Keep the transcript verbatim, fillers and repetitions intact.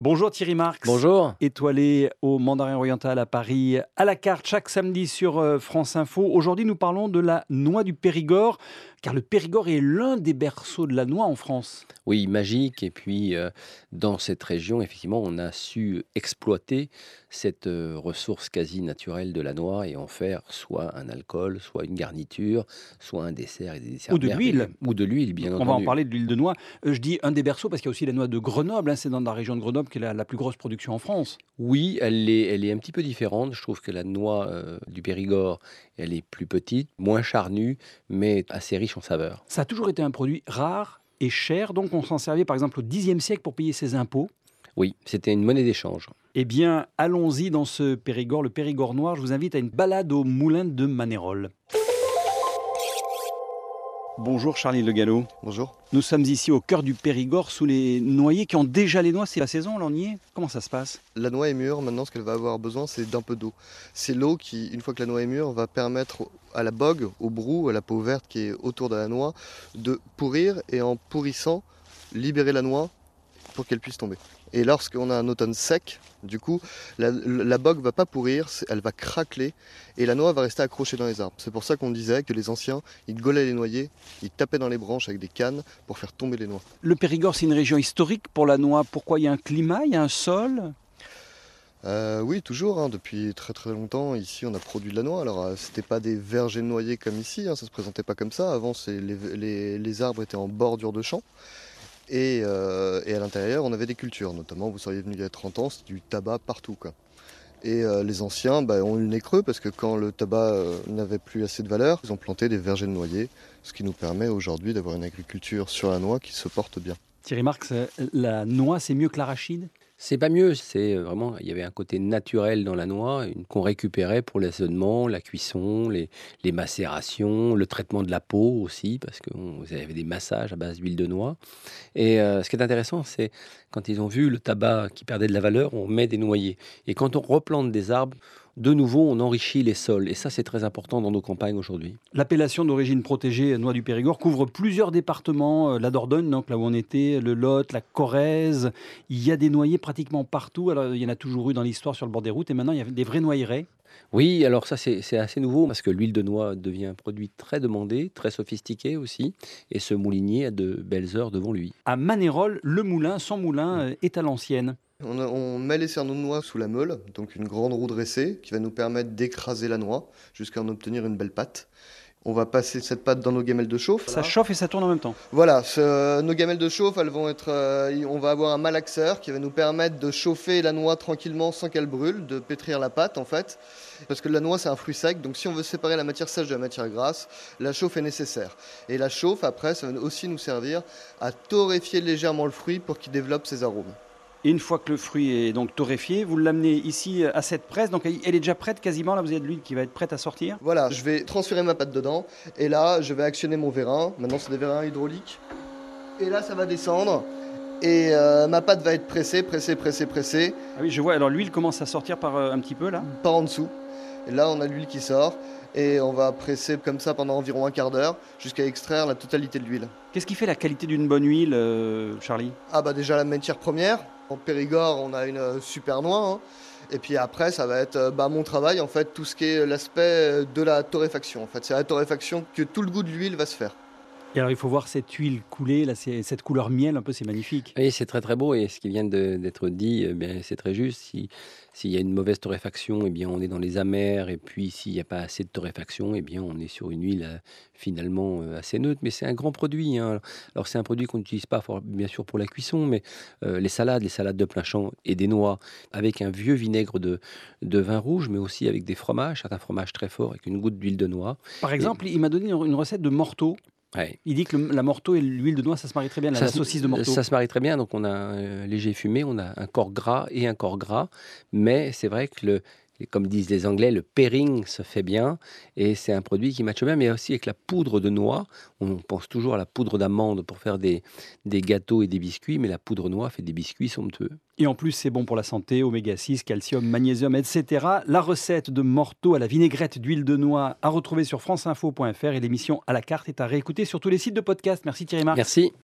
Bonjour Thierry Marx. Bonjour. Étoilé au Mandarin Oriental à Paris, à la carte chaque samedi sur euh, France Info. Aujourd'hui, nous parlons de la noix du Périgord, car le Périgord est l'un des berceaux de la noix en France. Oui, magique. Et puis, euh, dans cette région, effectivement, on a su exploiter cette euh, ressource quasi naturelle de la noix et en faire soit un alcool, soit une garniture, soit un dessert et des desserts Ou de l'huile. merveilleux. Ou de l'huile, bien On va en entendu. parler de l'huile de noix. Euh, je dis un des berceaux parce qu'il y a aussi la noix de Grenoble. hein, c'est dans la région de Grenoble qui est la, la plus grosse production en France. Oui, elle est, elle est un petit peu différente. Je trouve que la noix euh, du Périgord, elle est plus petite, moins charnue, mais assez riche en saveurs. Ça a toujours été un produit rare et cher, donc on s'en servait par exemple au dixième siècle pour payer ses impôts. Oui, c'était une monnaie d'échange. Eh bien, allons-y dans ce Périgord, le Périgord noir. Je vous invite à une balade au moulin de Manerolles. Bonjour Charlie Le Gallo. Bonjour. Nous sommes ici au cœur du Périgord, sous les noyers qui ont déjà les noix. C'est la saison, là on y est. Comment ça se passe? La noix est mûre, maintenant ce qu'elle va avoir besoin c'est d'un peu d'eau. C'est l'eau qui, une fois que la noix est mûre, va permettre à la bogue, au brou, à la peau verte qui est autour de la noix, de pourrir et en pourrissant, libérer la noix pour qu'elle puisse tomber. Et lorsqu'on a un automne sec, du coup, la, la bogue va pas pourrir, elle va craqueler et la noix va rester accrochée dans les arbres. C'est pour ça qu'on disait que les anciens, ils gaulaient les noyers, ils tapaient dans les branches avec des cannes pour faire tomber les noix. Le Périgord, c'est une région historique pour la noix. Pourquoi? Il y a un climat, il y a un sol? Euh, oui, toujours, hein, depuis très très longtemps, ici on a produit de la noix. Alors euh, c'était pas des vergers de noyers comme ici, hein, ça se présentait pas comme ça. Avant, c'est les, les- les arbres étaient en bordure de champs. Et, euh, et à l'intérieur, on avait des cultures, notamment, vous seriez venu il y a trente ans, c'était du tabac partout, quoi. Et euh, les anciens bah, ont eu le nez creux parce que quand le tabac euh, n'avait plus assez de valeur, ils ont planté des vergers de noyer, ce qui nous permet aujourd'hui d'avoir une agriculture sur la noix qui se porte bien. Thierry Marx, euh, la noix, c'est mieux que l'arachide? C'est pas mieux, c'est euh, vraiment, il y avait un côté naturel dans la noix, une- qu'on récupérait pour l'assaisonnement, la cuisson, les, les macérations, le traitement de la peau aussi, parce que on- vous avez des massages à base d'huile de noix. Et euh, ce qui est intéressant, c'est quand ils ont vu le tabac qui perdait de la valeur, on met des noyers. Et quand on replante des arbres, de nouveau, on enrichit les sols. Et ça, c'est très important dans nos campagnes aujourd'hui. L'appellation d'origine protégée noix du Périgord couvre plusieurs départements, euh, la Dordogne, donc là où on était, le Lot, la Corrèze. Il y a des noyers pratiquement partout. Alors, il y en a toujours eu dans l'histoire sur le bord des routes et maintenant il y a des vrais noyerais. Oui, alors ça c'est c'est assez nouveau parce que l'huile de noix devient un produit très demandé, très sophistiqué aussi, et ce moulinier a de belles heures devant lui. À Manerolles, le moulin, son moulin, euh, est à l'ancienne. On, a- on met les cerneaux de noix sous la meule, donc une grande roue dressée qui va nous permettre d'écraser la noix jusqu'à en obtenir une belle pâte. On va passer cette pâte dans nos gamelles de chauffe. Ça chauffe et ça tourne en même temps. Voilà, ce- nos gamelles de chauffe, elles vont être, euh, on va avoir un malaxeur qui va nous permettre de chauffer la noix tranquillement sans qu'elle brûle, de pétrir la pâte en fait. Parce que la noix c'est un fruit sec, donc si on veut séparer la matière sèche de la matière grasse, la chauffe est nécessaire. Et la chauffe après, ça va aussi nous servir à torréfier légèrement le fruit pour qu'il développe ses arômes. Et une fois que le fruit est donc torréfié, vous l'amenez ici à cette presse. Donc elle est déjà prête quasiment. Là, vous avez de l'huile qui va être prête à sortir. Voilà, je vais transférer ma pâte dedans et là je vais actionner mon vérin. Maintenant c'est des vérins hydrauliques. Et là ça va descendre et euh, ma pâte va être pressée, pressée, pressée, pressée. Ah oui, je vois. Alors l'huile commence à sortir par euh, un petit peu là. Par en dessous. Et là, on a l'huile qui sort et on va presser comme ça pendant environ un quart d'heure jusqu'à extraire la totalité de l'huile. Qu'est-ce qui fait la qualité d'une bonne huile, euh, Charlie? Ah bah déjà la matière première. En Périgord, on a une euh, super noix. hein. Et puis après, ça va être euh, bah, mon travail, en fait, tout ce qui est l'aspect euh, de la torréfaction. En fait, c'est à la torréfaction que tout le goût de l'huile va se faire. Et alors il faut voir cette huile couler, là, c'est- cette couleur miel un peu, c'est magnifique. Oui, c'est très très beau et ce qui vient de- d'être dit, eh bien, c'est très juste. Si, s'il y a une mauvaise torréfaction, eh bien, on est dans les amers et puis s'il n'y a pas assez de torréfaction, eh bien, on est sur une huile euh, finalement euh, assez neutre. Mais c'est un grand produit, hein. Alors c'est un produit qu'on n'utilise pas for- bien sûr pour la cuisson, mais euh, les salades, les salades de plein champ et des noix avec un vieux vinaigre de, de vin rouge, mais aussi avec des fromages, certains fromages très forts avec une goutte d'huile de noix. Par exemple, il m'a donné une une recette de morteau. Ouais. Il dit que le- la morteau et l'huile de noix, ça se marie très bien, la, Ça la se- saucisse de morteau. Ça se marie très bien, donc on a un euh, léger fumé, on a un corps gras et un corps gras, mais c'est vrai que le, et comme disent les Anglais, le pairing se fait bien et c'est un produit qui matche bien, mais aussi avec la poudre de noix. On pense toujours à la poudre d'amande pour faire des, des gâteaux et des biscuits, mais la poudre noix fait des biscuits somptueux. Et en plus, c'est bon pour la santé, oméga six, calcium, magnésium, et cetera. La recette de morteau à la vinaigrette d'huile de noix à retrouver sur franceinfo point f r et l'émission à la carte est à réécouter sur tous les sites de podcast. Merci Thierry Marx. Merci.